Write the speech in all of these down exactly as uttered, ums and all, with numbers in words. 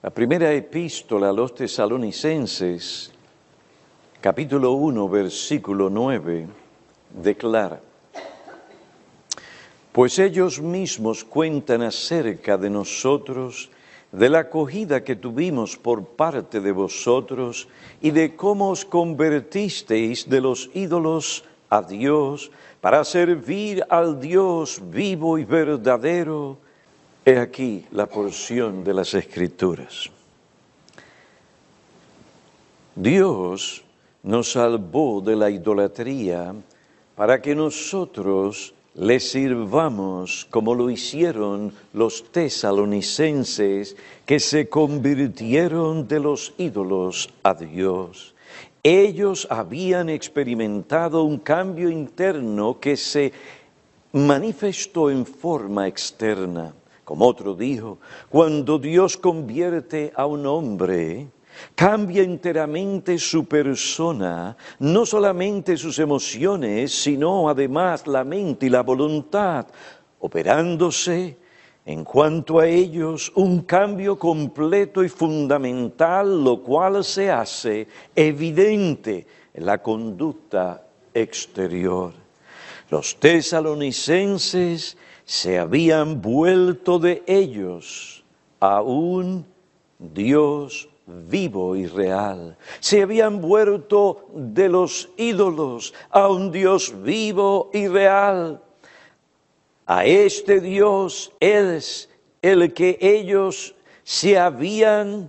La primera epístola a los Tesalonicenses, capítulo uno, versículo nueve, declara: pues ellos mismos cuentan acerca de nosotros, de la acogida que tuvimos por parte de vosotros y de cómo os convertisteis de los ídolos a Dios para servir al Dios vivo y verdadero. He aquí la porción de las Escrituras. Dios nos salvó de la idolatría para que nosotros le sirvamos como lo hicieron los tesalonicenses que se convirtieron de los ídolos a Dios. Ellos habían experimentado un cambio interno que se manifestó en forma externa. Como otro dijo, cuando Dios convierte a un hombre, cambia enteramente su persona, no solamente sus emociones, sino además la mente y la voluntad, operándose en cuanto a ellos un cambio completo y fundamental, lo cual se hace evidente en la conducta exterior. Los tesalonicenses se habían vuelto de ellos a un Dios vivo y real. Se habían vuelto de los ídolos a un Dios vivo y real. A este Dios es el que ellos se habían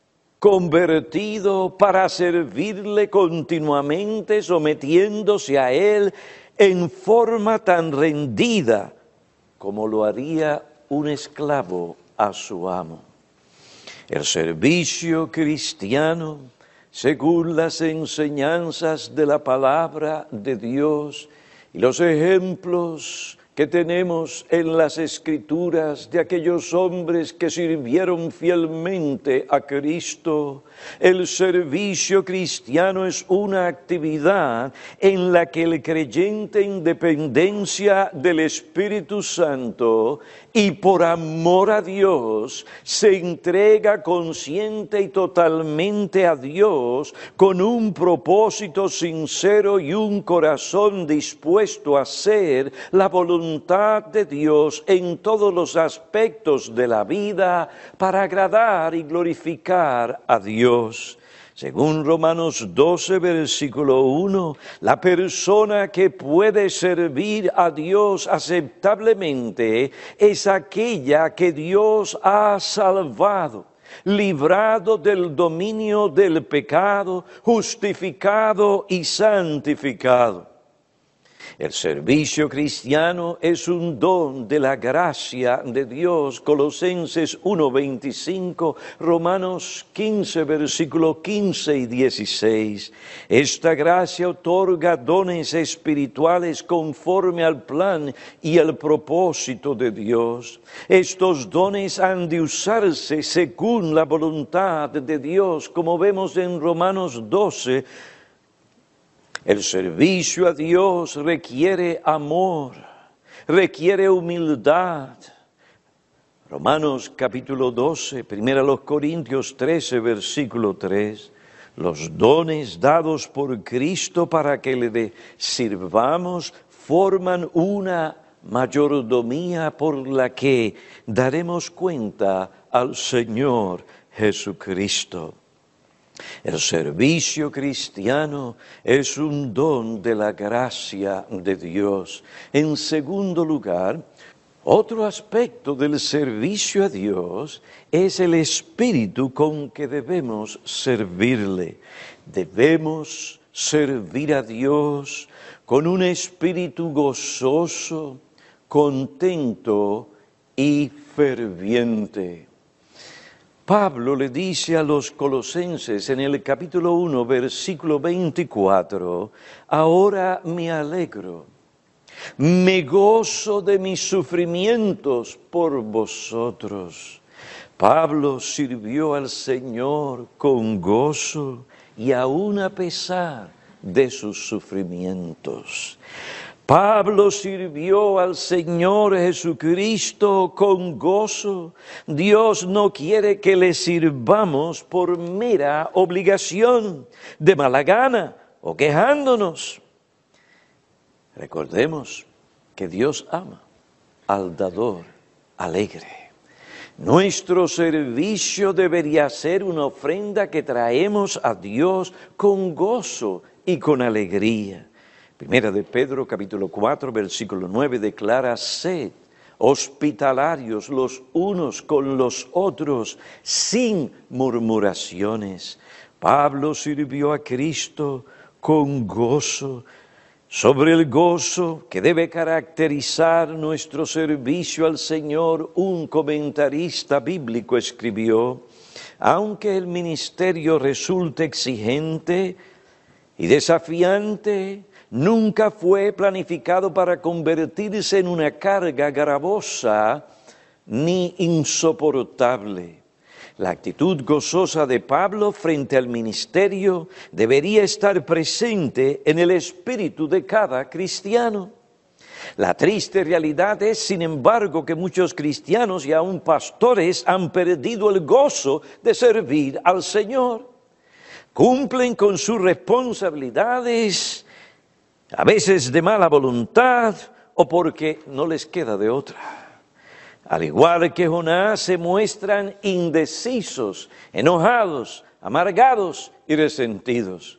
convertido para servirle continuamente, sometiéndose a Él en forma tan rendida como lo haría un esclavo a su amo. El servicio cristiano, según las enseñanzas de la palabra de Dios y los ejemplos que tenemos en las Escrituras de aquellos hombres que sirvieron fielmente a Cristo, el servicio cristiano es una actividad en la que el creyente, en dependencia del Espíritu Santo y por amor a Dios, se entrega consciente y totalmente a Dios con un propósito sincero y un corazón dispuesto a hacer la voluntad de Dios en todos los aspectos de la vida para agradar y glorificar a Dios. Según Romanos doce, versículo uno, la persona que puede servir a Dios aceptablemente es aquella que Dios ha salvado, librado del dominio del pecado, justificado y santificado. El servicio cristiano es un don de la gracia de Dios. Colosenses uno, veinticinco, Romanos quince, versículos quince y dieciséis. Esta gracia otorga dones espirituales conforme al plan y al propósito de Dios. Estos dones han de usarse según la voluntad de Dios, como vemos en Romanos doce. El servicio a Dios requiere amor, requiere humildad. Romanos capítulo doce, primero a los Corintios trece, versículo tres. Los dones dados por Cristo para que le sirvamos forman una mayordomía por la que daremos cuenta al Señor Jesucristo. El servicio cristiano es un don de la gracia de Dios. En segundo lugar, otro aspecto del servicio a Dios es el espíritu con que debemos servirle. Debemos servir a Dios con un espíritu gozoso, contento y ferviente. Pablo le dice a los colosenses en el capítulo uno, versículo veinticuatro, ahora me alegro, me gozo de mis sufrimientos por vosotros. Pablo sirvió al Señor con gozo y aún a pesar de sus sufrimientos. Pablo sirvió al Señor Jesucristo con gozo. Dios no quiere que le sirvamos por mera obligación, de mala gana o quejándonos. Recordemos que Dios ama al dador alegre. Nuestro servicio debería ser una ofrenda que traemos a Dios con gozo y con alegría. Primera de Pedro, capítulo cuatro, versículo nueve, declara: sed hospitalarios los unos con los otros, sin murmuraciones. Pablo sirvió a Cristo con gozo. Sobre el gozo que debe caracterizar nuestro servicio al Señor, un comentarista bíblico escribió: aunque el ministerio resulte exigente y desafiante, nunca fue planificado para convertirse en una carga gravosa ni insoportable. La actitud gozosa de Pablo frente al ministerio debería estar presente en el espíritu de cada cristiano. La triste realidad es, sin embargo, que muchos cristianos y aún pastores han perdido el gozo de servir al Señor. Cumplen con sus responsabilidades, a veces de mala voluntad o porque no les queda de otra. Al igual que Jonás, se muestran indecisos, enojados, amargados y resentidos.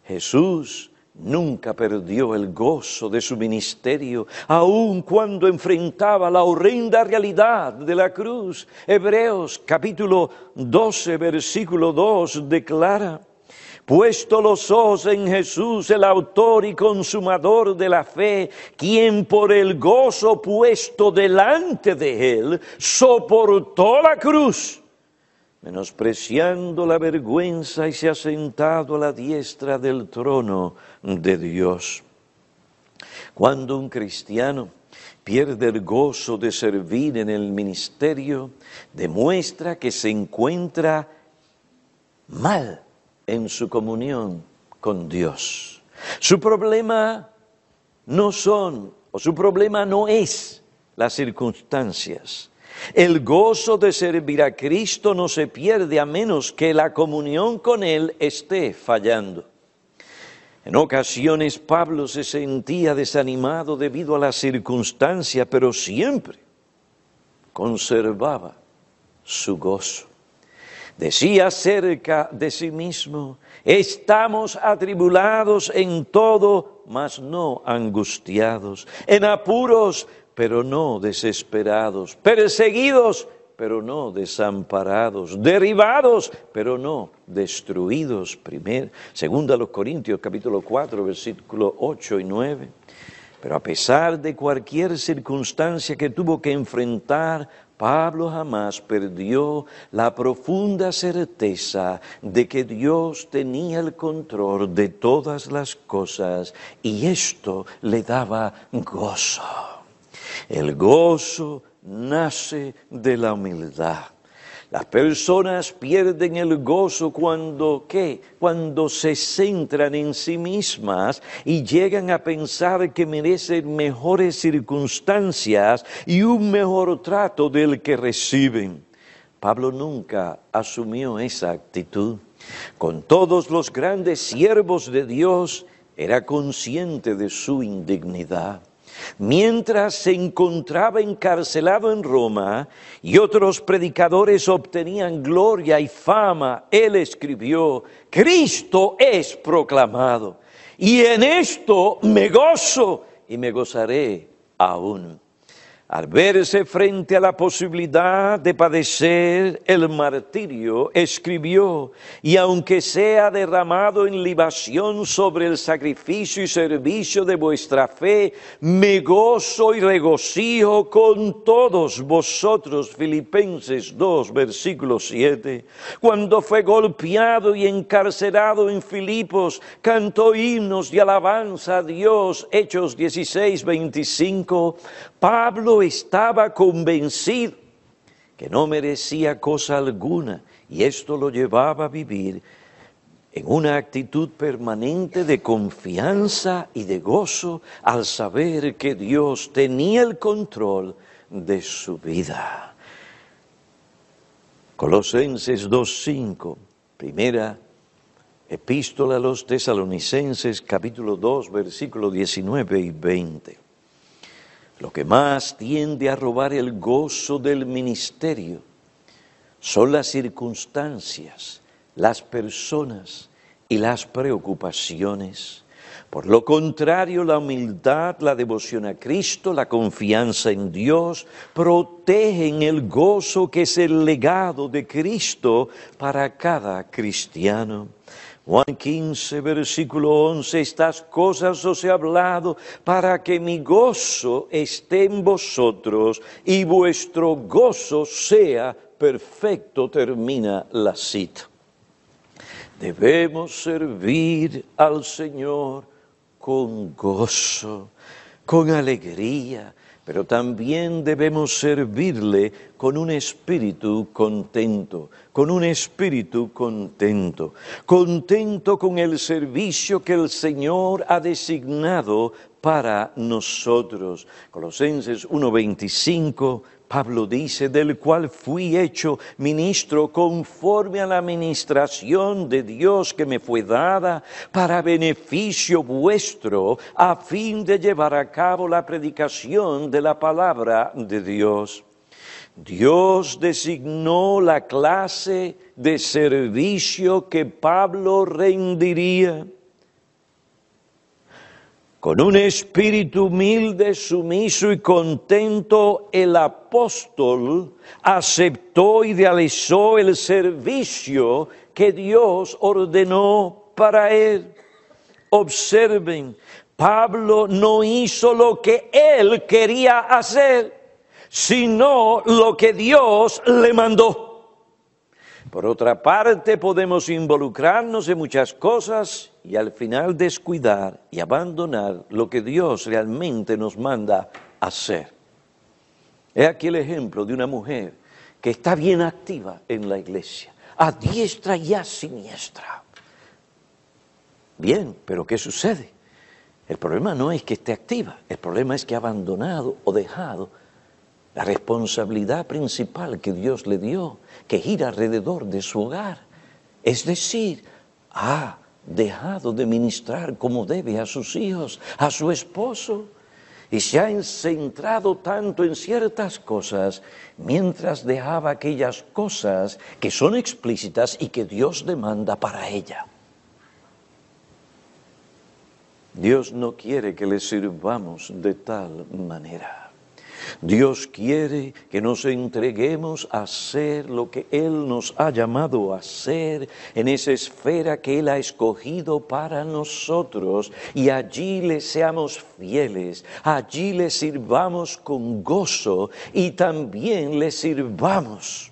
Jesús nunca perdió el gozo de su ministerio, aun cuando enfrentaba la horrenda realidad de la cruz. Hebreos capítulo doce, versículo dos declara: puesto los ojos en Jesús, el autor y consumador de la fe, quien por el gozo puesto delante de él, soportó la cruz, menospreciando la vergüenza, y se ha sentado a la diestra del trono de Dios. Cuando un cristiano pierde el gozo de servir en el ministerio, demuestra que se encuentra mal en su comunión con Dios. Su problema no son, o su problema no es las circunstancias. El gozo de servir a Cristo no se pierde a menos que la comunión con Él esté fallando. En ocasiones Pablo se sentía desanimado debido a las circunstancias, pero siempre conservaba su gozo. Decía acerca de sí mismo: estamos atribulados en todo, mas no angustiados, en apuros, pero no desesperados, perseguidos, pero no desamparados, derribados, pero no destruidos. Primer, segunda a los Corintios, capítulo cuatro, versículos ocho y nueve. Pero a pesar de cualquier circunstancia que tuvo que enfrentar, Pablo jamás perdió la profunda certeza de que Dios tenía el control de todas las cosas, y esto le daba gozo. El gozo nace de la humildad. Las personas pierden el gozo cuando, ¿qué? Cuando se centran en sí mismas y llegan a pensar que merecen mejores circunstancias y un mejor trato del que reciben. Pablo nunca asumió esa actitud. Con todos los grandes siervos de Dios, era consciente de su indignidad. Mientras se encontraba encarcelado en Roma y otros predicadores obtenían gloria y fama, él escribió: Cristo es proclamado, y en esto me gozo y me gozaré aún. Al verse frente a la posibilidad de padecer el martirio, escribió: y aunque sea derramado en libación sobre el sacrificio y servicio de vuestra fe, me gozo y regocijo con todos vosotros. Filipenses dos, versículo siete. Cuando fue golpeado y encarcelado en Filipos, cantó himnos de alabanza a Dios. Hechos dieciséis, veinticinco. Pablo estaba convencido que no merecía cosa alguna, y esto lo llevaba a vivir en una actitud permanente de confianza y de gozo al saber que Dios tenía el control de su vida. Colosenses dos cinco, primera epístola a los tesalonicenses, capítulo dos, versículos diecinueve y veinte. Lo que más tiende a robar el gozo del ministerio son las circunstancias, las personas y las preocupaciones. Por lo contrario, la humildad, la devoción a Cristo, la confianza en Dios, protegen el gozo que es el legado de Cristo para cada cristiano. Juan quince, versículo once, estas cosas os he hablado para que mi gozo esté en vosotros y vuestro gozo sea perfecto, termina la cita. Debemos servir al Señor con gozo, con alegría, pero también debemos servirle con un espíritu contento, con un espíritu contento, contento con el servicio que el Señor ha designado para nosotros. Colosenses uno veinticinco, Pablo dice, del cual fui hecho ministro conforme a la administración de Dios que me fue dada para beneficio vuestro, a fin de llevar a cabo la predicación de la palabra de Dios. Dios designó la clase de servicio que Pablo rendiría. Con un espíritu humilde, sumiso y contento, el apóstol aceptó y realizó el servicio que Dios ordenó para él. Observen, Pablo no hizo lo que él quería hacer, sino lo que Dios le mandó. Por otra parte, podemos involucrarnos en muchas cosas y al final descuidar y abandonar lo que Dios realmente nos manda hacer. He aquí el ejemplo de una mujer que está bien activa en la iglesia, a diestra y a siniestra. Bien, pero ¿qué sucede? El problema no es que esté activa, el problema es que ha abandonado o dejado la responsabilidad principal que Dios le dio, que gira alrededor de su hogar. Es decir, ha dejado de ministrar como debe a sus hijos, a su esposo, y se ha centrado tanto en ciertas cosas, mientras dejaba aquellas cosas que son explícitas y que Dios demanda para ella. Dios no quiere que le sirvamos de tal manera. Dios quiere que nos entreguemos a hacer lo que Él nos ha llamado a hacer en esa esfera que Él ha escogido para nosotros, y allí le seamos fieles, allí le sirvamos con gozo y también le sirvamos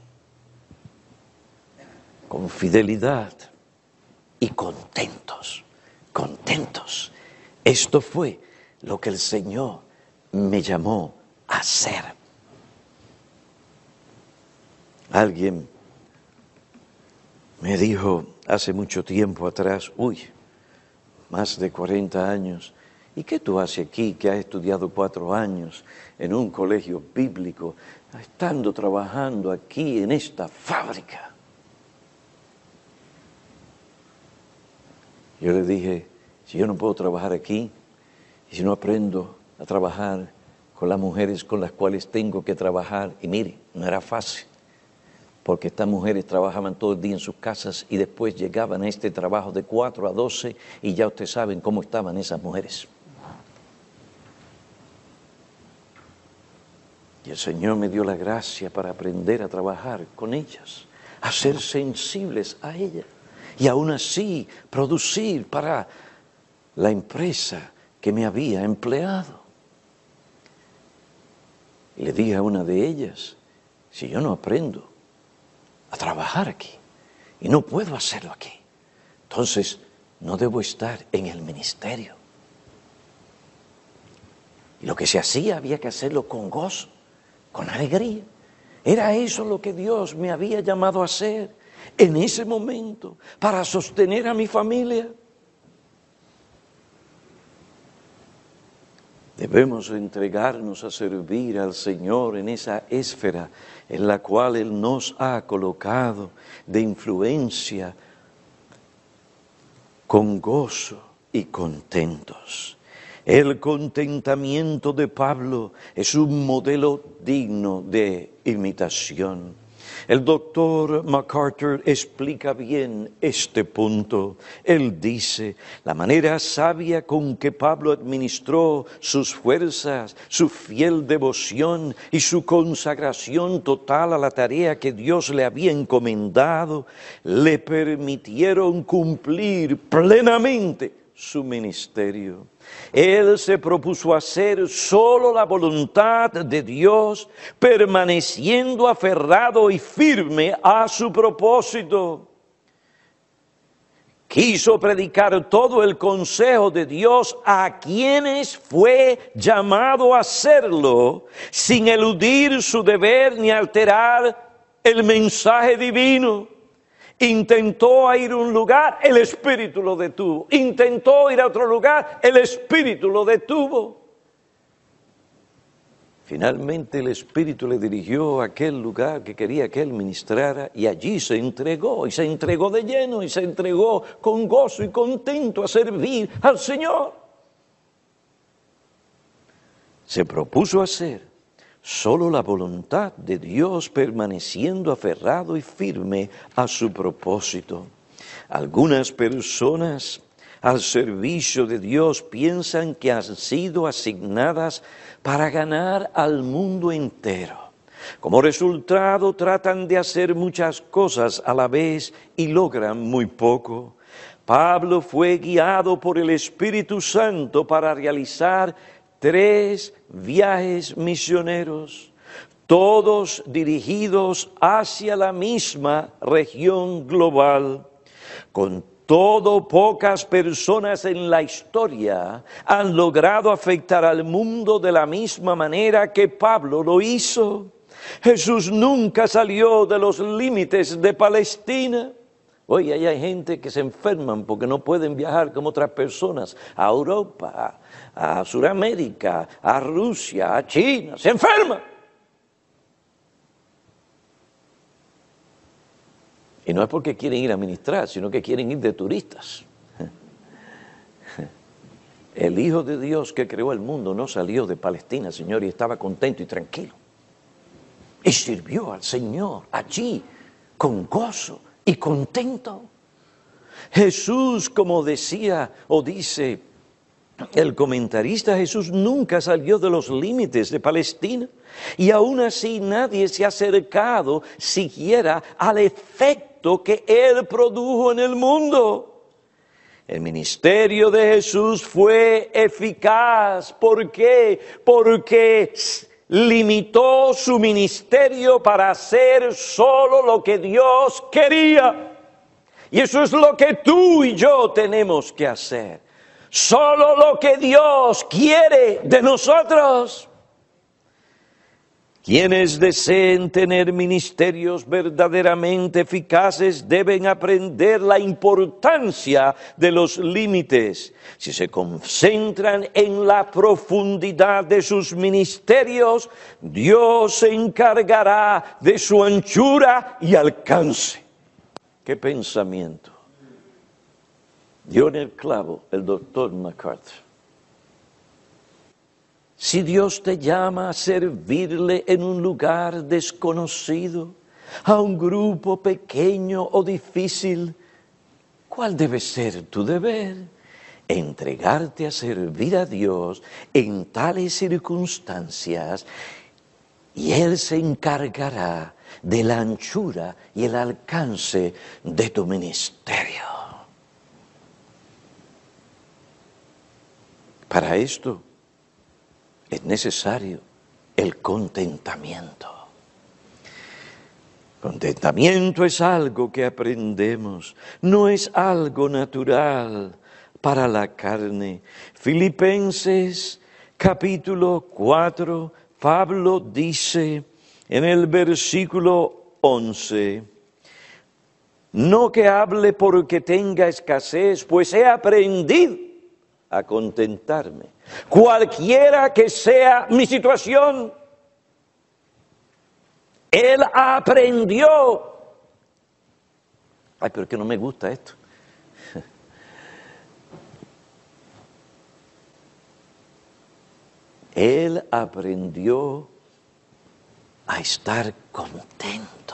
con fidelidad y contentos, contentos. Esto fue lo que el Señor me llamó hacer. Alguien me dijo hace mucho tiempo atrás, uy, más de cuarenta años, ¿y qué tú haces aquí que has estudiado cuatro años en un colegio bíblico, estando trabajando aquí en esta fábrica? Yo le dije, si yo no puedo trabajar aquí, y si no aprendo a trabajar con las mujeres con las cuales tengo que trabajar, y mire, no era fácil, porque estas mujeres trabajaban todo el día en sus casas y después llegaban a este trabajo de cuatro a doce y ya ustedes saben cómo estaban esas mujeres. Y el Señor me dio la gracia para aprender a trabajar con ellas, a ser sensibles a ellas y aún así producir para la empresa que me había empleado. Y le dije a una de ellas, si yo no aprendo a trabajar aquí y no puedo hacerlo aquí, entonces no debo estar en el ministerio. Y lo que se hacía había que hacerlo con gozo, con alegría. Era eso lo que Dios me había llamado a hacer. en ese momento para sostener a mi familia. Debemos entregarnos a servir al Señor en esa esfera en la cual Él nos ha colocado de influencia, con gozo y contentos. El contentamiento de Pablo es un modelo digno de imitación. El doctor MacArthur explica bien este punto. Él dice, la manera sabia con que Pablo administró sus fuerzas, su fiel devoción y su consagración total a la tarea que Dios le había encomendado, le permitieron cumplir plenamente su ministerio. Él se propuso hacer solo la voluntad de Dios, permaneciendo aferrado y firme a su propósito. Quiso predicar todo el consejo de Dios a quienes fue llamado a hacerlo, sin eludir su deber ni alterar el mensaje divino. Intentó ir a un lugar, el Espíritu lo detuvo. Intentó ir a otro lugar, el Espíritu lo detuvo. Finalmente el Espíritu le dirigió a aquel lugar que quería que él ministrara y allí se entregó, y se entregó de lleno, y se entregó con gozo y contento a servir al Señor. Se propuso hacer solo la voluntad de Dios, permaneciendo aferrado y firme a su propósito. Algunas personas al servicio de Dios piensan que han sido asignadas para ganar al mundo entero. Como resultado, tratan de hacer muchas cosas a la vez y logran muy poco. Pablo fue guiado por el Espíritu Santo para realizar tres viajes misioneros, todos dirigidos hacia la misma región global. Con todo, pocas personas en la historia han logrado afectar al mundo de la misma manera que Pablo lo hizo. Jesús nunca salió de los límites de Palestina. Hoy hay gente que se enferman porque no pueden viajar como otras personas a Europa, a Sudamérica, a Rusia, a China. Se enferman. Y no es porque quieren ir a ministrar, sino que quieren ir de turistas. El Hijo de Dios que creó el mundo no salió de Palestina, Señor, y estaba contento y tranquilo. Y sirvió al Señor allí con gozo y contento. Jesús, como decía o dice el comentarista, Jesús nunca salió de los límites de Palestina. Y aún así nadie se ha acercado siquiera al efecto que Él produjo en el mundo. El ministerio de Jesús fue eficaz. ¿Por qué? Porque limitó su ministerio para hacer solo lo que Dios quería. Y eso es lo que tú y yo tenemos que hacer. Solo lo que Dios quiere de nosotros. Quienes deseen tener ministerios verdaderamente eficaces deben aprender la importancia de los límites. Si se concentran en la profundidad de sus ministerios, Dios se encargará de su anchura y alcance. ¿Qué pensamiento? Dio en el clavo el doctor MacArthur. Si Dios te llama a servirle en un lugar desconocido, a un grupo pequeño o difícil, ¿cuál debe ser tu deber? Entregarte a servir a Dios en tales circunstancias y Él se encargará de la anchura y el alcance de tu ministerio. Para esto es necesario el contentamiento. Contentamiento es algo que aprendemos, no es algo natural para la carne. Filipenses capítulo cuatro, Pablo dice en el versículo once, No que hable porque tenga escasez, pues he aprendido a contentarme, cualquiera que sea mi situación. Él aprendió. Ay, pero es que no me gusta esto. Él aprendió a estar contento,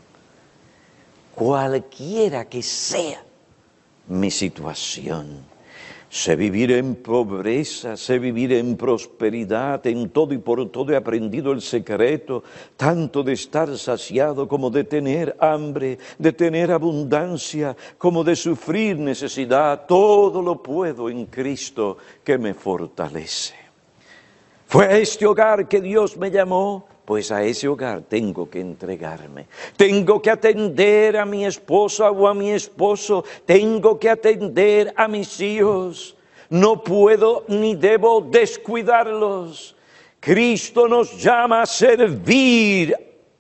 cualquiera que sea mi situación. Sé vivir en pobreza, sé vivir en prosperidad, en todo y por todo he aprendido el secreto, tanto de estar saciado como de tener hambre, de tener abundancia, como de sufrir necesidad. Todo lo puedo en Cristo que me fortalece. ¿Fue a este hogar que Dios me llamó? Pues a ese hogar tengo que entregarme. Tengo que atender a mi esposa o a mi esposo. Tengo que atender a mis hijos. No puedo ni debo descuidarlos. Cristo nos llama a servirle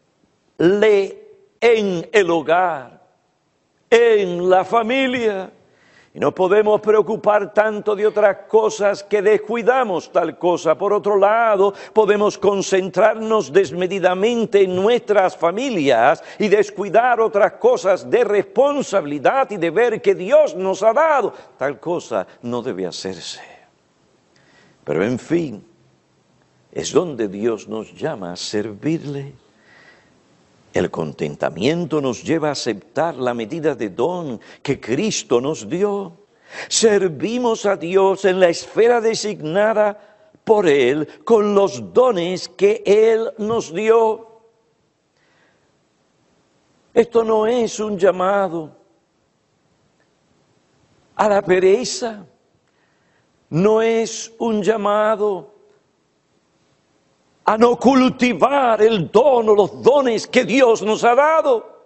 en el hogar, en la familia. Y no podemos preocupar tanto de otras cosas que descuidamos tal cosa. Por otro lado, podemos concentrarnos desmedidamente en nuestras familias y descuidar otras cosas de responsabilidad y deber que Dios nos ha dado. Tal cosa no debe hacerse. Pero en fin, es donde Dios nos llama a servirle. El contentamiento nos lleva a aceptar la medida de don que Cristo nos dio. Servimos a Dios en la esfera designada por Él, con los dones que Él nos dio. Esto no es un llamado a la pereza, no es un llamado a no cultivar el don o los dones que Dios nos ha dado.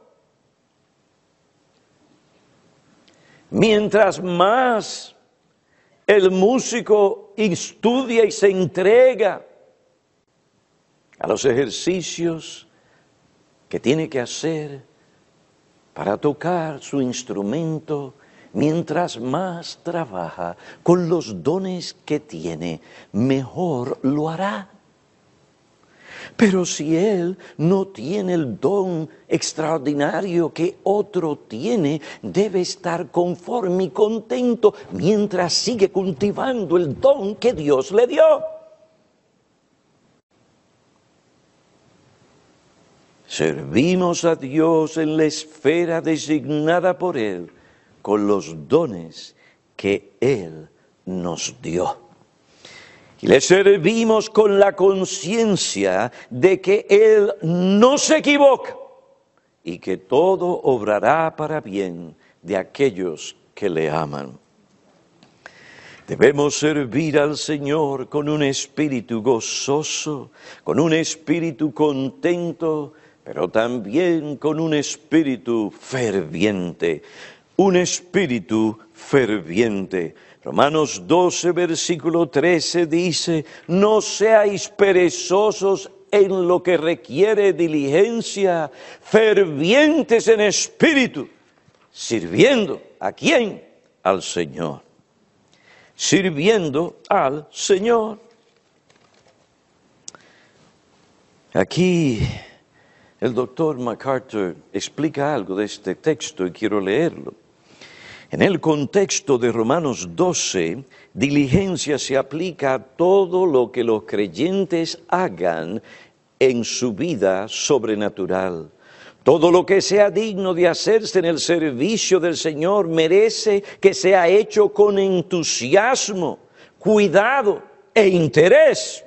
Mientras más el músico estudia y se entrega a los ejercicios que tiene que hacer para tocar su instrumento, mientras más trabaja con los dones que tiene, mejor lo hará. Pero si él no tiene el don extraordinario que otro tiene, debe estar conforme y contento mientras sigue cultivando el don que Dios le dio. Servimos a Dios en la esfera designada por Él, con los dones que Él nos dio. Y le servimos con la conciencia de que Él no se equivoca y que todo obrará para bien de aquellos que le aman. Debemos servir al Señor con un espíritu gozoso, con un espíritu contento, pero también con un espíritu ferviente, un espíritu ferviente. Romanos doce, versículo trece dice, no seáis perezosos en lo que requiere diligencia, fervientes en espíritu, sirviendo, ¿a quién? Al Señor. Sirviendo al Señor. Aquí el doctor MacArthur explica algo de este texto y quiero leerlo. En el contexto de Romanos doce, diligencia se aplica a todo lo que los creyentes hagan en su vida sobrenatural. Todo lo que sea digno de hacerse en el servicio del Señor merece que sea hecho con entusiasmo, cuidado e interés.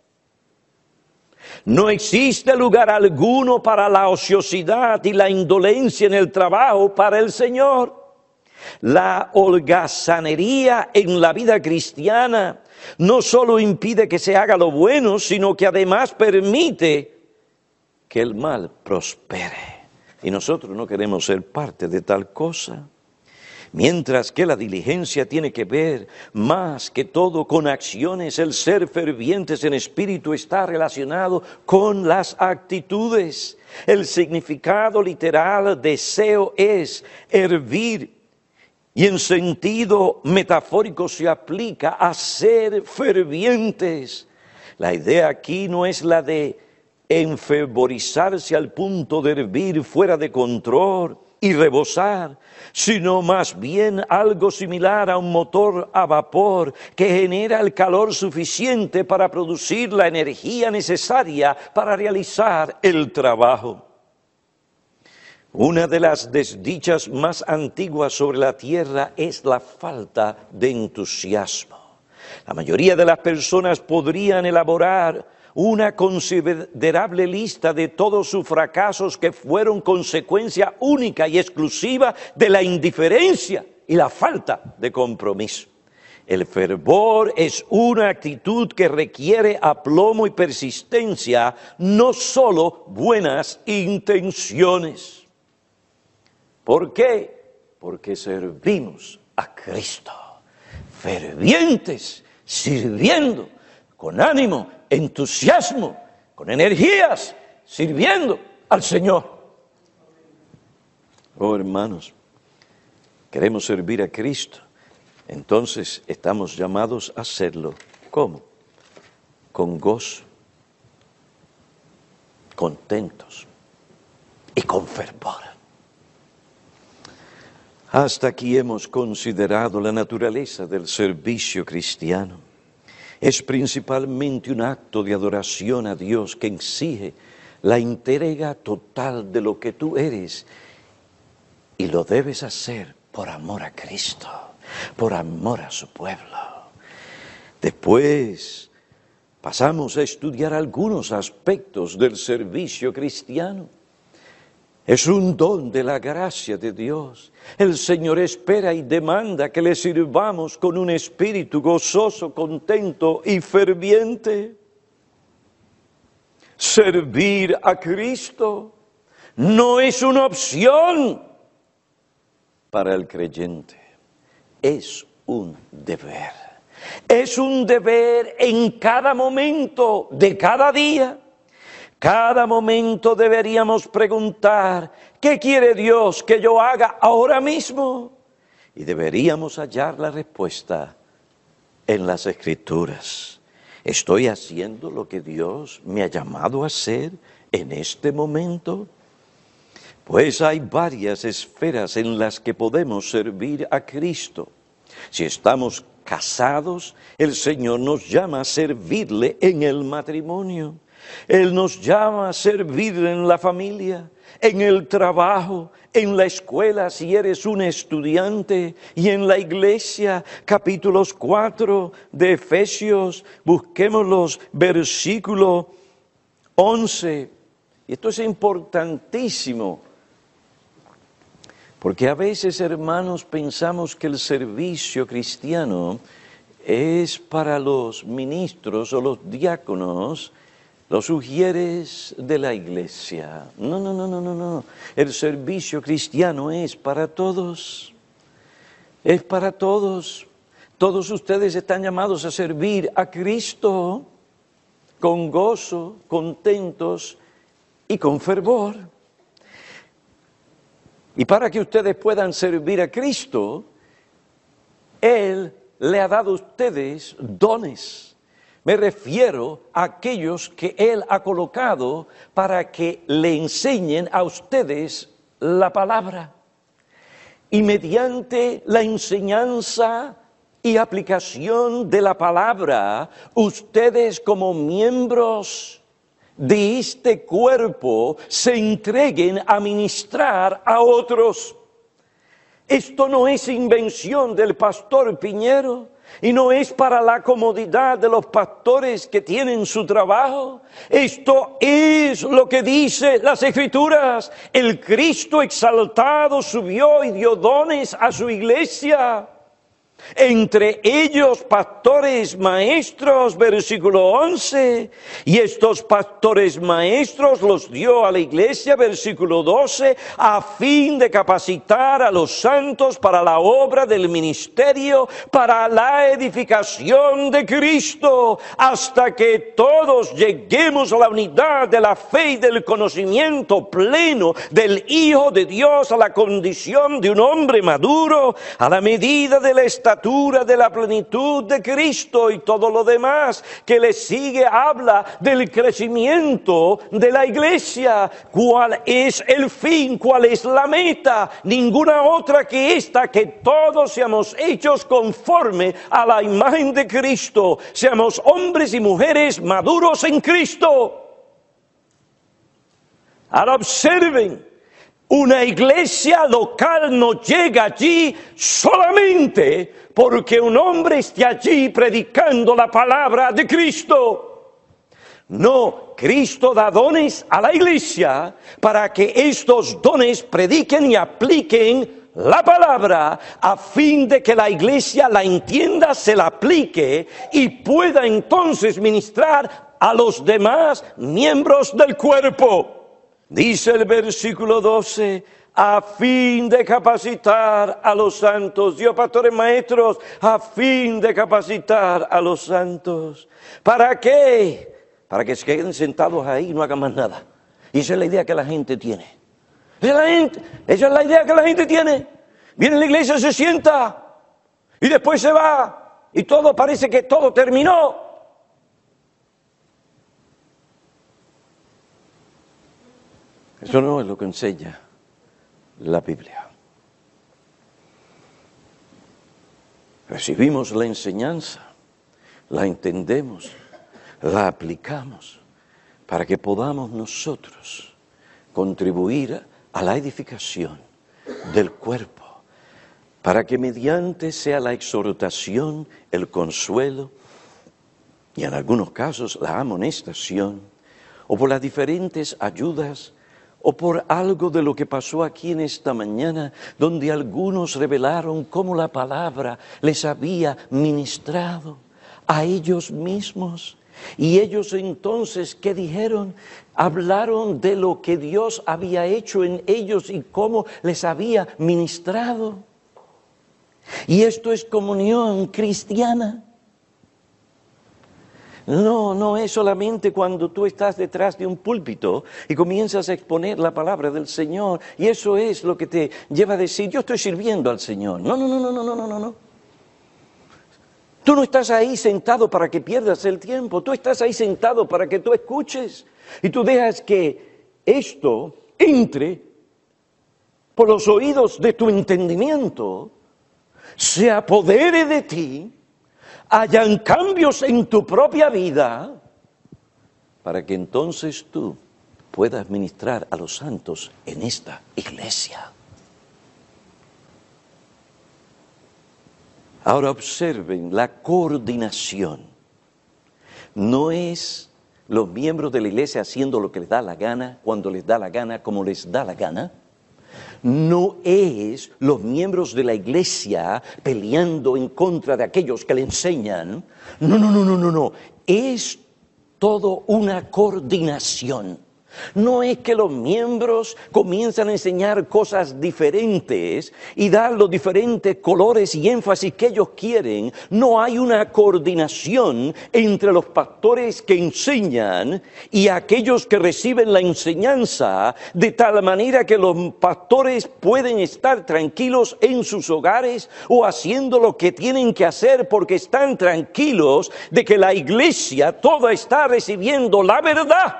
No existe lugar alguno para la ociosidad y la indolencia en el trabajo para el Señor. La holgazanería en la vida cristiana no solo impide que se haga lo bueno, sino que además permite que el mal prospere. Y nosotros no queremos ser parte de tal cosa. Mientras que la diligencia tiene que ver más que todo con acciones, el ser fervientes en espíritu está relacionado con las actitudes. El significado literal deseo es hervir y en sentido metafórico se aplica a ser fervientes. La idea aquí no es la de enfervorizarse al punto de hervir fuera de control y rebosar, sino más bien algo similar a un motor a vapor que genera el calor suficiente para producir la energía necesaria para realizar el trabajo. Una de las desdichas más antiguas sobre la tierra es la falta de entusiasmo. La mayoría de las personas podrían elaborar una considerable lista de todos sus fracasos que fueron consecuencia única y exclusiva de la indiferencia y la falta de compromiso. El fervor es una actitud que requiere aplomo y persistencia, no solo buenas intenciones. ¿Por qué? Porque servimos a Cristo, fervientes, sirviendo, con ánimo, entusiasmo, con energías, sirviendo al Señor. Oh, hermanos, queremos servir a Cristo, entonces estamos llamados a hacerlo. ¿Cómo? Con gozo, contentos y con fervor. Hasta aquí hemos considerado la naturaleza del servicio cristiano. Es principalmente un acto de adoración a Dios que exige la entrega total de lo que tú eres y lo debes hacer por amor a Cristo, por amor a su pueblo. Después pasamos a estudiar algunos aspectos del servicio cristiano. Es un don de la gracia de Dios. El Señor espera y demanda que le sirvamos con un espíritu gozoso, contento y ferviente. Servir a Cristo no es una opción para el creyente, es un deber. Es un deber en cada momento de cada día. Cada momento deberíamos preguntar, ¿qué quiere Dios que yo haga ahora mismo? Y deberíamos hallar la respuesta en las Escrituras. ¿Estoy haciendo lo que Dios me ha llamado a hacer en este momento? Pues hay varias esferas en las que podemos servir a Cristo. Si estamos casados, el Señor nos llama a servirle en el matrimonio. Él nos llama a servir en la familia, en el trabajo, en la escuela si eres un estudiante y en la iglesia. Capítulos cuatro de Efesios, busquemos los versículos once. Y esto es importantísimo, porque a veces, hermanos, pensamos que el servicio cristiano es para los ministros o los diáconos, los ujieres de la iglesia. No, no, no, no, no, no. El servicio cristiano es para todos. Es para todos. Todos ustedes están llamados a servir a Cristo con gozo, contentos y con fervor. Y para que ustedes puedan servir a Cristo, Él le ha dado a ustedes dones. Me refiero a aquellos que Él ha colocado para que le enseñen a ustedes la palabra. Y mediante la enseñanza y aplicación de la palabra, ustedes como miembros de este cuerpo se entreguen a ministrar a otros. Esto no es invención del pastor Piñero. Y no es para la comodidad de los pastores que tienen su trabajo. Esto es lo que dice las Escrituras. El Cristo exaltado subió y dio dones a su iglesia. Entre ellos pastores maestros, versículo once, y estos pastores maestros los dio a la iglesia, versículo doce, a fin de capacitar a los santos para la obra del ministerio, para la edificación de Cristo, hasta que todos lleguemos a la unidad de la fe y del conocimiento pleno del Hijo de Dios, a la condición de un hombre maduro, a la medida de la estatura de la plenitud de Cristo. Y todo lo demás que le sigue habla del crecimiento de la iglesia. ¿Cuál es el fin? ¿Cuál es la meta? Ninguna otra que esta, que todos seamos hechos conforme a la imagen de Cristo, seamos hombres y mujeres maduros en Cristo. Ahora observen, una iglesia local no llega allí solamente porque un hombre esté allí predicando la palabra de Cristo. No, Cristo da dones a la iglesia para que estos dones prediquen y apliquen la palabra, a fin de que la iglesia la entienda, se la aplique y pueda entonces ministrar a los demás miembros del cuerpo. Dice el versículo doce, a fin de capacitar a los santos. Dios, pastores maestros, a fin de capacitar a los santos. ¿Para qué? Para que se queden sentados ahí y no hagan más nada. Y esa es la idea que la gente tiene. Esa es la, gente, esa es la idea que la gente tiene. Viene a la iglesia, se sienta y después se va. Y todo parece que todo terminó. Eso no es lo que enseña la Biblia. Recibimos la enseñanza, la entendemos, la aplicamos para que podamos nosotros contribuir a la edificación del cuerpo, para que mediante sea la exhortación, el consuelo y en algunos casos la amonestación, o por las diferentes ayudas, o por algo de lo que pasó aquí en esta mañana, donde algunos revelaron cómo la palabra les había ministrado a ellos mismos. Y ellos entonces, ¿qué dijeron? Hablaron de lo que Dios había hecho en ellos y cómo les había ministrado. Y esto es comunión cristiana. No, no es solamente cuando tú estás detrás de un púlpito y comienzas a exponer la palabra del Señor, y eso es lo que te lleva a decir, yo estoy sirviendo al Señor. No, no, no, no, no, no, no, no. Tú no estás ahí sentado para que pierdas el tiempo, tú estás ahí sentado para que tú escuches, y tú dejas que esto entre por los oídos de tu entendimiento, se apodere de ti, hayan cambios en tu propia vida, para que entonces tú puedas ministrar a los santos en esta iglesia. Ahora observen, la coordinación no es los miembros de la iglesia haciendo lo que les da la gana, cuando les da la gana, como les da la gana. No es los miembros de la iglesia peleando en contra de aquellos que le enseñan. No, no, no, no, no, no. Es todo una coordinación. No es que los miembros comienzan a enseñar cosas diferentes y dar los diferentes colores y énfasis que ellos quieren. No hay una coordinación entre los pastores que enseñan y aquellos que reciben la enseñanza, de tal manera que los pastores pueden estar tranquilos en sus hogares o haciendo lo que tienen que hacer porque están tranquilos de que la iglesia toda está recibiendo la verdad.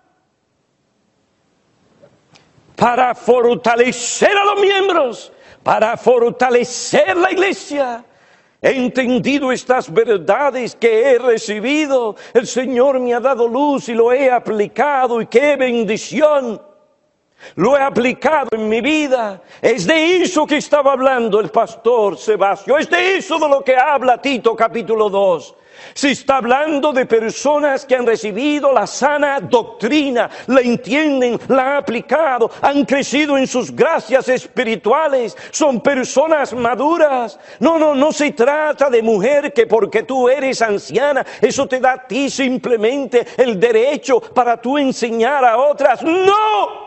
Para fortalecer a los miembros, para fortalecer la iglesia. He entendido estas verdades que he recibido. El Señor me ha dado luz y lo he aplicado, y qué bendición. Lo he aplicado en mi vida. Es de eso que estaba hablando el pastor Sebastián. Es de eso de lo que habla Tito capítulo dos. Se está hablando de personas que han recibido la sana doctrina, la entienden, la han aplicado, han crecido en sus gracias espirituales, son personas maduras. No, no, no se trata de mujer que porque tú eres anciana, eso te da a ti simplemente el derecho para tú enseñar a otras. ¡No!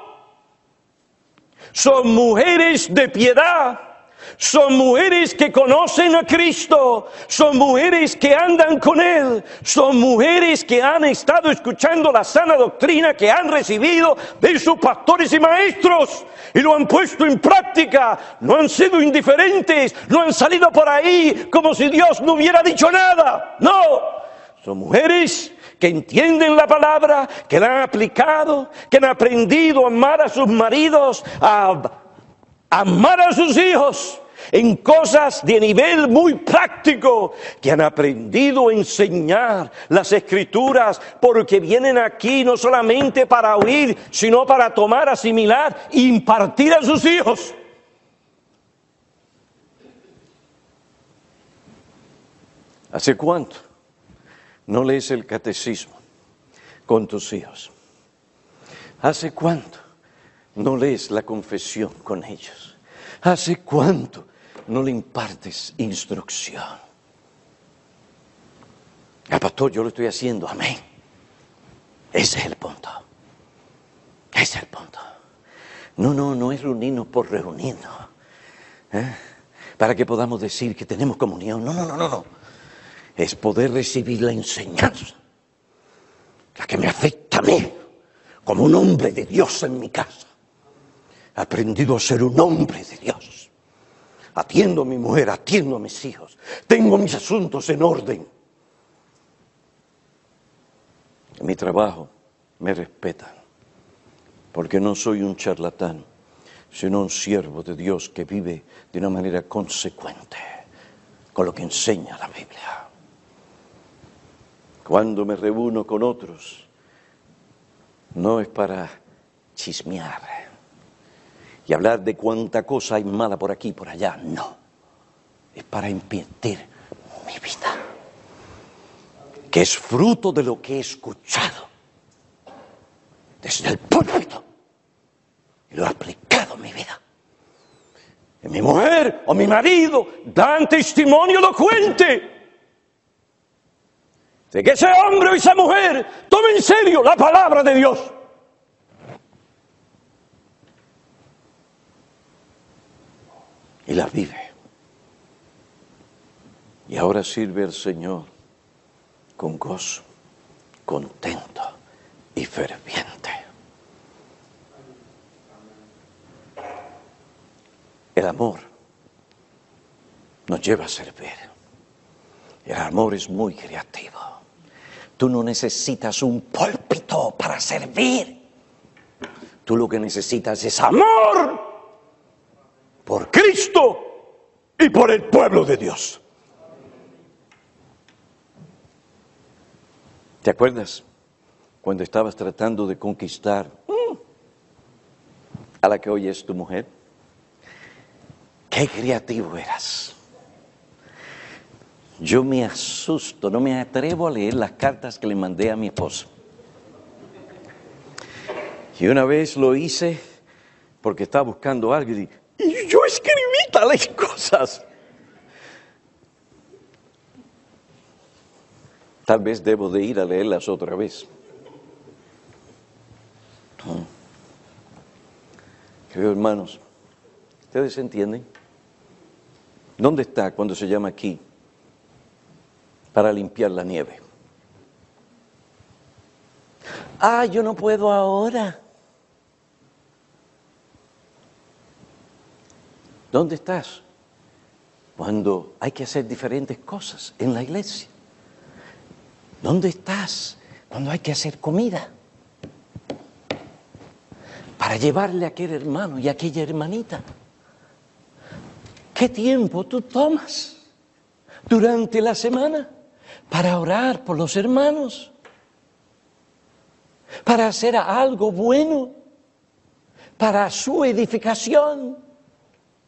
Son mujeres de piedad. Son mujeres que conocen a Cristo, son mujeres que andan con Él, son mujeres que han estado escuchando la sana doctrina que han recibido de sus pastores y maestros y lo han puesto en práctica, no han sido indiferentes, no han salido por ahí como si Dios no hubiera dicho nada, no, son mujeres que entienden la palabra, que la han aplicado, que han aprendido a amar a sus maridos, a amar a sus hijos en cosas de nivel muy práctico, que han aprendido a enseñar las Escrituras, porque vienen aquí no solamente para oír, sino para tomar, asimilar e impartir a sus hijos. ¿Hace cuánto no lees el catecismo con tus hijos? ¿Hace cuánto no lees la confesión con ellos? ¿Hace cuánto no le impartes instrucción? Ah, pastor, yo lo estoy haciendo, amén. Ese es el punto. Ese es el punto. No, no, no es reunirnos por reunirnos, ¿eh? Para que podamos decir que tenemos comunión. No, no, no, no, no. Es poder recibir la enseñanza, la que me afecta a mí, como un hombre de Dios en mi casa. He aprendido a ser un hombre de Dios. Atiendo a mi mujer, atiendo a mis hijos. Tengo mis asuntos en orden. En mi trabajo me respetan, porque no soy un charlatán, sino un siervo de Dios que vive de una manera consecuente con lo que enseña la Biblia. Cuando me reúno con otros, no es para chismear y hablar de cuánta cosa hay mala por aquí y por allá, no. Es para impartir mi vida, que es fruto de lo que he escuchado desde el púlpito y lo he aplicado en mi vida. Y mi mujer o mi marido dan testimonio elocuente de que ese hombre o esa mujer tome en serio la palabra de Dios. Y la vive. Y ahora sirve al Señor con gozo, contento y ferviente. El amor nos lleva a servir. El amor es muy creativo. Tú no necesitas un púlpito para servir. Tú lo que necesitas es amor por Cristo y por el pueblo de Dios. ¿Te acuerdas cuando estabas tratando de conquistar a la que hoy es tu mujer? ¡Qué creativo eras! Yo me asusto, no me atrevo a leer las cartas que le mandé a mi esposa. Y una vez lo hice porque estaba buscando algo y dije, y yo escribí tales cosas. Tal vez debo de ir a leerlas otra vez. Queridos hermanos, ¿ustedes entienden? ¿Dónde está cuando se llama aquí para limpiar la nieve? Ah, yo no puedo ahora. ¿Dónde estás cuando hay que hacer diferentes cosas en la iglesia? ¿Dónde estás cuando hay que hacer comida para llevarle a aquel hermano y a aquella hermanita? ¿Qué tiempo tú tomas durante la semana para orar por los hermanos? Para hacer algo bueno, para su edificación,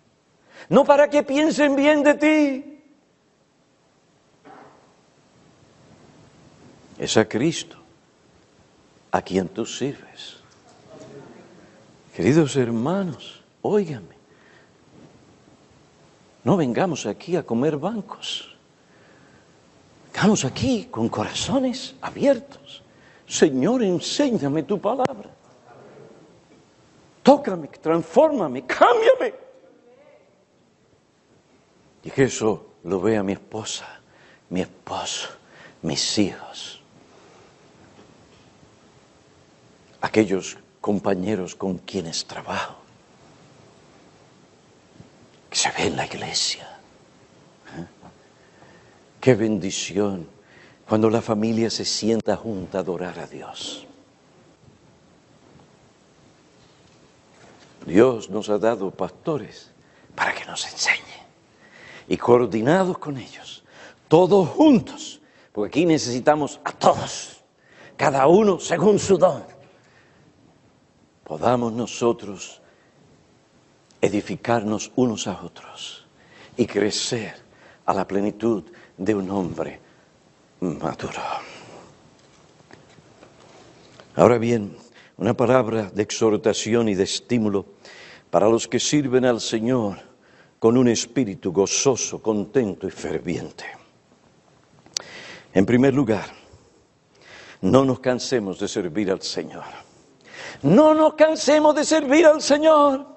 no para que piensen bien de ti. es a Cristo, a quien tú sirves. Queridos hermanos, óiganme, no vengamos aquí a comer bancos. Vengamos aquí con corazones abiertos. Señor, enséñame tu palabra. Tócame, transfórmame, cámbiame. Y que eso lo vea mi esposa, mi esposo, mis hijos, aquellos compañeros con quienes trabajo, que se ve en la iglesia. ¿Eh? Qué bendición cuando la familia se sienta junta a adorar a Dios. Dios nos ha dado pastores para que nos enseñen y coordinados con ellos, todos juntos, porque aquí necesitamos a todos, cada uno según su don, podamos nosotros edificarnos unos a otros y crecer a la plenitud de un hombre maduro. Ahora bien, una palabra de exhortación y de estímulo para los que sirven al Señor con un espíritu gozoso, contento y ferviente. En primer lugar, no nos cansemos de servir al Señor. No nos cansemos de servir al Señor.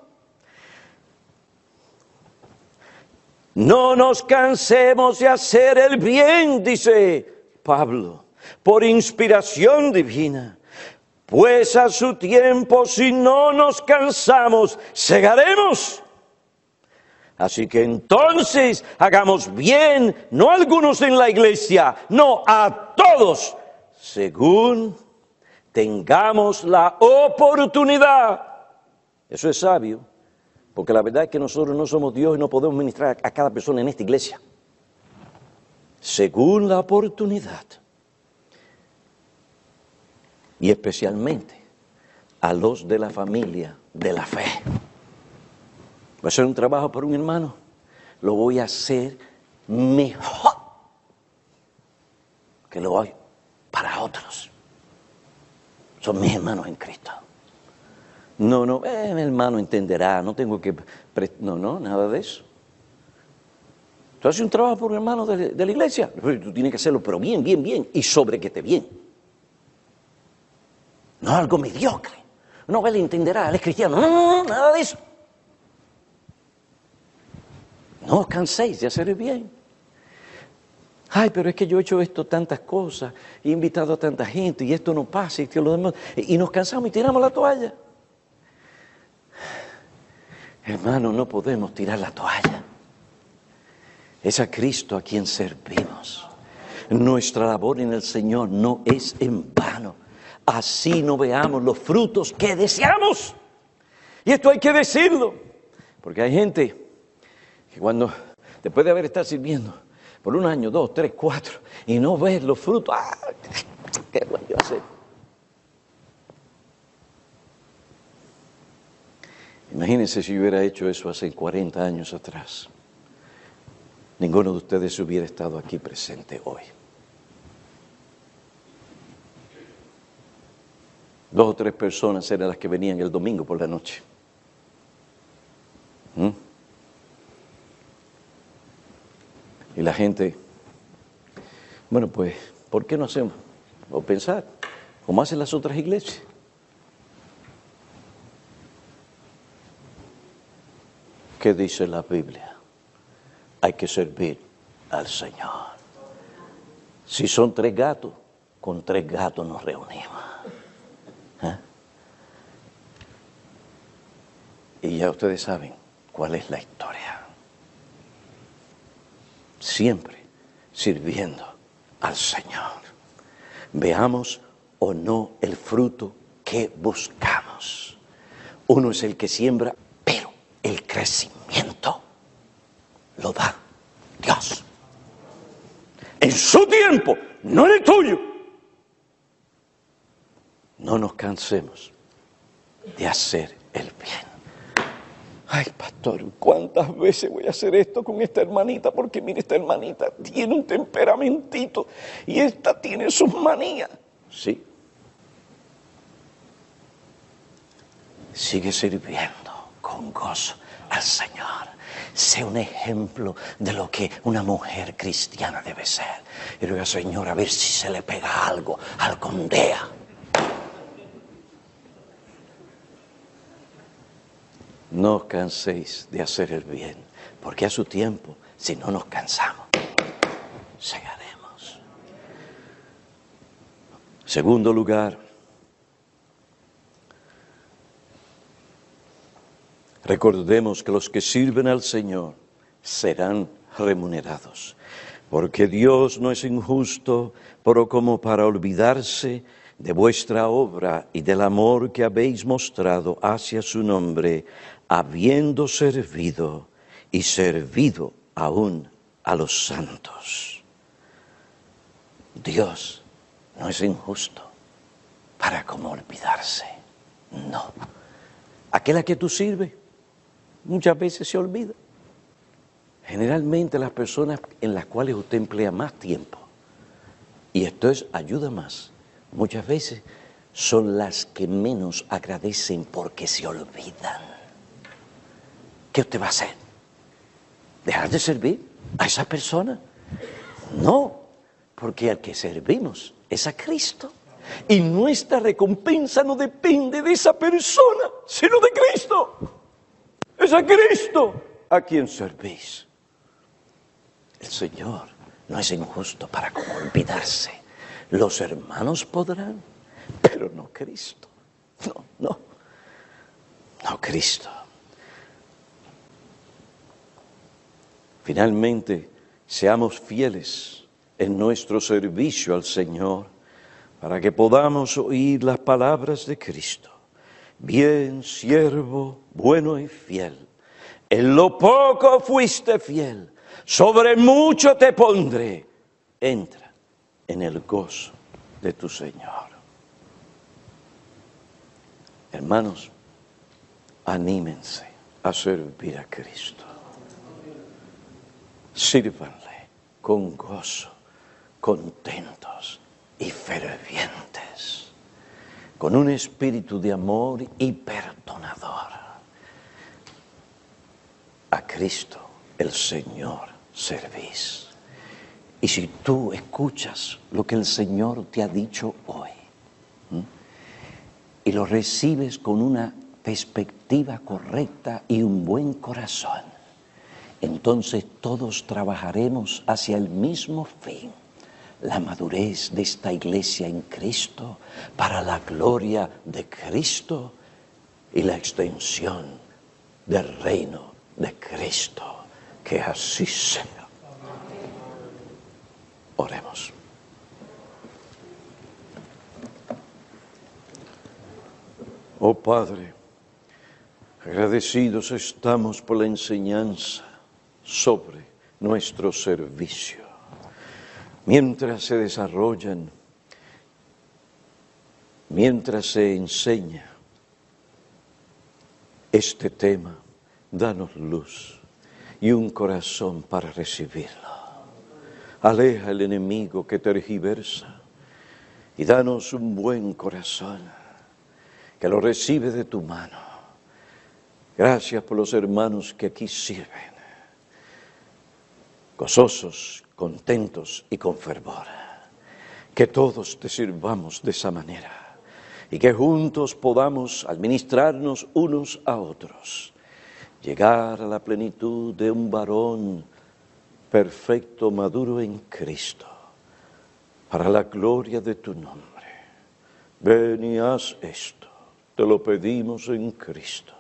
No nos cansemos de hacer el bien, dice Pablo, por inspiración divina. Pues a su tiempo, si no nos cansamos, segaremos. Así que entonces hagamos bien, no a algunos en la iglesia, no a todos, según tengamos la oportunidad. Eso es sabio, porque la verdad es que nosotros no somos Dios y no podemos ministrar a cada persona en esta iglesia. Según la oportunidad. Y especialmente a los de la familia de la fe. Voy a hacer un trabajo para un hermano, lo voy a hacer mejor que lo hago para otros. Son mis hermanos en Cristo. No, no, eh, mi hermano entenderá, no tengo que... Pre- no, no, nada de eso. Tú haces un trabajo por un hermano de, de la iglesia, tú tienes que hacerlo, pero bien, bien, bien, y sobre que te bien. No algo mediocre. No, él entenderá, él es cristiano. No, no, no, nada de eso. No os canséis de hacer el bien. Ay, pero es que yo he hecho esto tantas cosas, he invitado a tanta gente y esto no pasa y esto lo demás. Y nos cansamos y tiramos la toalla. Hermano, no podemos tirar la toalla. Es a Cristo a quien servimos. Nuestra labor en el Señor no es en vano. Así no veamos los frutos que deseamos. Y esto hay que decirlo. Porque hay gente que cuando, después de haber estado sirviendo por un año, dos, tres, cuatro, y no ver los frutos, ¡ah! ¿Qué voy a hacer? Imagínense si yo hubiera hecho eso hace cuarenta años atrás. Ninguno de ustedes hubiera estado aquí presente hoy. Dos o tres personas eran las que venían el domingo por la noche. ¿Mm? Y la gente, bueno, pues, ¿por qué no hacemos? O pensar, como hacen las otras iglesias. ¿Qué dice la Biblia? Hay que servir al Señor. Si son tres gatos, con tres gatos nos reunimos. ¿Eh? Y ya ustedes saben cuál es la historia. Siempre sirviendo al Señor. Veamos o no el fruto que buscamos. Uno es el que siembra, pero el crecimiento lo da Dios. En su tiempo, no en el tuyo. No nos cansemos de hacer el bien. Ay, pastor, ¿cuántas veces voy a hacer esto con esta hermanita? Porque mire, esta hermanita tiene un temperamentito y esta tiene sus manías. Sí. Sigue sirviendo con gozo al Señor. Sé un ejemplo de lo que una mujer cristiana debe ser. Y diga, Señor, a ver si se le pega algo al condea. No os canséis de hacer el bien, porque a su tiempo, si no nos cansamos, segaremos. Segundo lugar, recordemos que los que sirven al Señor serán remunerados, porque Dios no es injusto, pero como para olvidarse de vuestra obra y del amor que habéis mostrado hacia su nombre, habiendo servido y servido aún a los santos. Dios no es injusto para como olvidarse, no. Aquel a que tú sirves muchas veces se olvida. Generalmente las personas en las cuales usted emplea más tiempo, y esto es ayuda más, muchas veces son las que menos agradecen porque se olvidan. ¿Qué usted va a hacer? ¿Dejar de servir a esa persona? No, porque al que servimos es a Cristo. Y nuestra recompensa no depende de esa persona, sino de Cristo. Es a Cristo a quien servís. El Señor no es injusto para como olvidarse. Los hermanos podrán, pero no Cristo. No, no, no Cristo. Finalmente, seamos fieles en nuestro servicio al Señor para que podamos oír las palabras de Cristo. Bien, siervo, bueno y fiel. En lo poco fuiste fiel, sobre mucho te pondré. Entra en el gozo de tu Señor. Hermanos, anímense a servir a Cristo. Sírvanle con gozo, contentos y fervientes, con un espíritu de amor y perdonador. A Cristo, el Señor, servís. Y si tú escuchas lo que el Señor te ha dicho hoy, ¿m? y lo recibes con una perspectiva correcta y un buen corazón, entonces todos trabajaremos hacia el mismo fin, la madurez de esta iglesia en Cristo, para la gloria de Cristo y la extensión del reino de Cristo. Que así sea. Oremos. Oh Padre, agradecidos estamos por la enseñanza sobre nuestro servicio. Mientras se desarrollan, mientras se enseña este tema, danos luz y un corazón para recibirlo. Aleja el enemigo que tergiversa y danos un buen corazón que lo recibe de tu mano. Gracias por los hermanos que aquí sirven, gozosos, contentos y con fervor. Que todos te sirvamos de esa manera y que juntos podamos administrarnos unos a otros, llegar a la plenitud de un varón perfecto, maduro en Cristo, para la gloria de tu nombre. Ven y haz esto, te lo pedimos en Cristo.